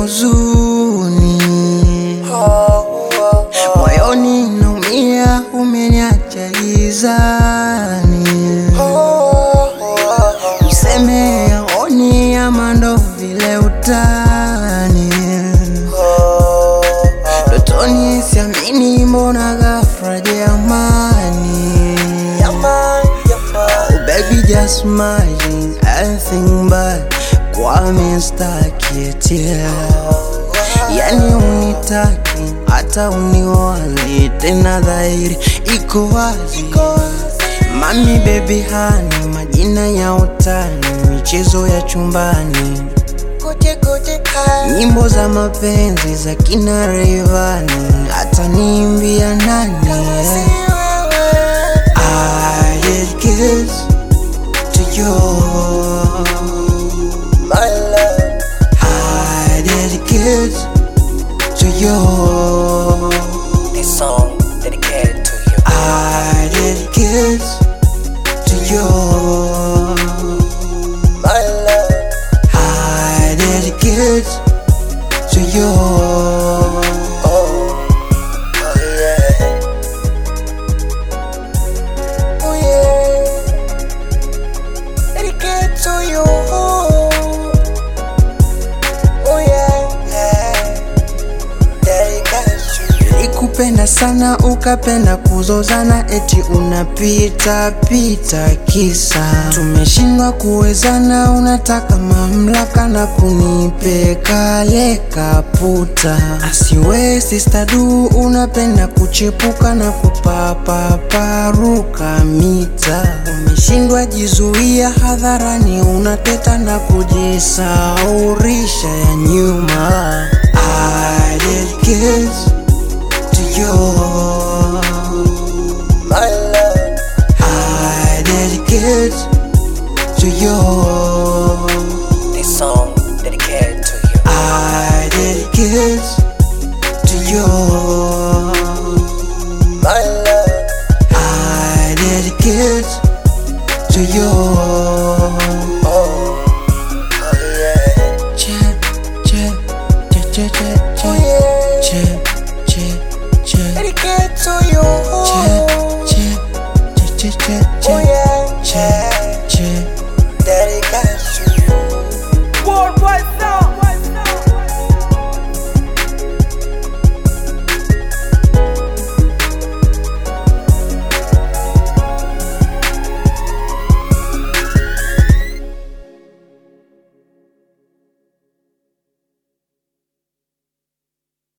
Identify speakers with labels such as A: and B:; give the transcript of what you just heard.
A: huzuni, moyoni naumia, umeniacha gizani. Useme yaoni ama ndo vile utani, dotoni siamini, mbona ghafla jamani. Oh baby just imagine anything but kwa mestakieti, yani unitaki hata uniwali tena, dhahiri iko wazi. Mami baby hani, majina ya utani, michezo ya chumbani, nyimbo za mapenzi za kina Rayvanny, hata niimbia nani. I dedicate to you, my love. I dedicate to you.
B: This song dedicated to you.
A: I dedicate to you, my love. I dedicate to you.
B: To you.
A: Nilikupenda sana ukapenda kuzozana, eti unapita pita kisa tumeshindwa kuwezana. Unataka mamlaka na kunipeka leka puta, asiwe sister du, unapenda kuchepuka na kupapaparuka mita. Umeshindwa jizuia hadharani, unateta na kujisaurisha ya nyuma. I dedicate to you, my love. I dedicate to you.
B: This song dedicated to you.
A: I dedicate to you, my love. I dedicate to you. Che, che, che, che, che.